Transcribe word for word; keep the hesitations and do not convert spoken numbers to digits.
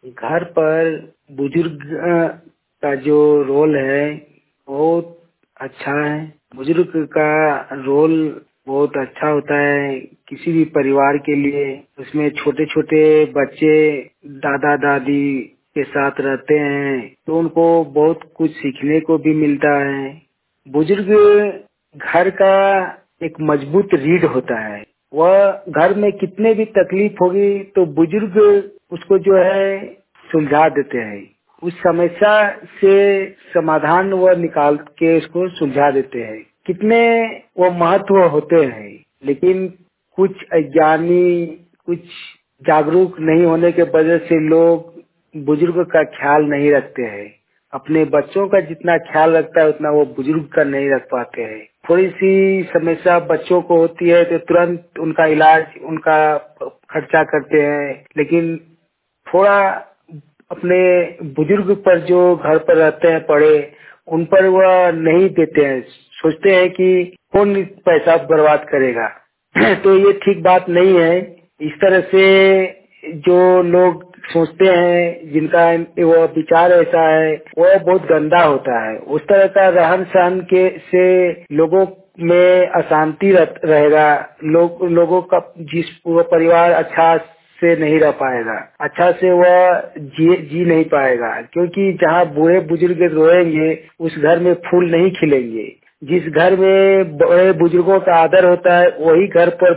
घर पर बुजुर्ग का जो रोल है बहुत अच्छा है। बुजुर्ग का रोल बहुत अच्छा होता है किसी भी परिवार के लिए। उसमें छोटे छोटे बच्चे दादा दादी के साथ रहते हैं तो उनको बहुत कुछ सीखने को भी मिलता है। बुजुर्ग घर का एक मजबूत रीढ़ होता है। वह घर में कितने भी तकलीफ होगी तो बुजुर्ग उसको जो है सुलझा देते हैं। उस समस्या से समाधान वह निकाल के उसको सुलझा देते हैं। कितने वो महत्व होते हैं, लेकिन कुछ अज्ञानी, कुछ जागरूक नहीं होने के वजह से लोग बुजुर्ग का ख्याल नहीं रखते हैं। अपने बच्चों का जितना ख्याल रखता है उतना वो बुजुर्ग का नहीं रख पाते हैं। थोड़ी सी समस्या बच्चों को होती है तो तुरंत उनका इलाज, उनका खर्चा करते हैं, लेकिन थोड़ा अपने बुजुर्ग पर जो घर पर रहते हैं पड़े, उन पर वह नहीं देते हैं। सोचते हैं कि कौन पैसा बर्बाद करेगा। तो ये ठीक बात नहीं है। इस तरह से जो लोग सोचते हैं, जिनका वो विचार ऐसा है, वो बहुत गंदा होता है। उस तरह का रहन सहन के से लोगों में अशांति रहेगा। लोग लोगों का जिस वो परिवार अच्छा से नहीं रह पाएगा, अच्छा से वह जी जी नहीं पाएगा। क्योंकि जहाँ बूढ़े बुजुर्ग रोएंगे उस घर में फूल नहीं खिलेंगे। जिस घर में बड़े बुजुर्गों का आदर होता है वही घर पर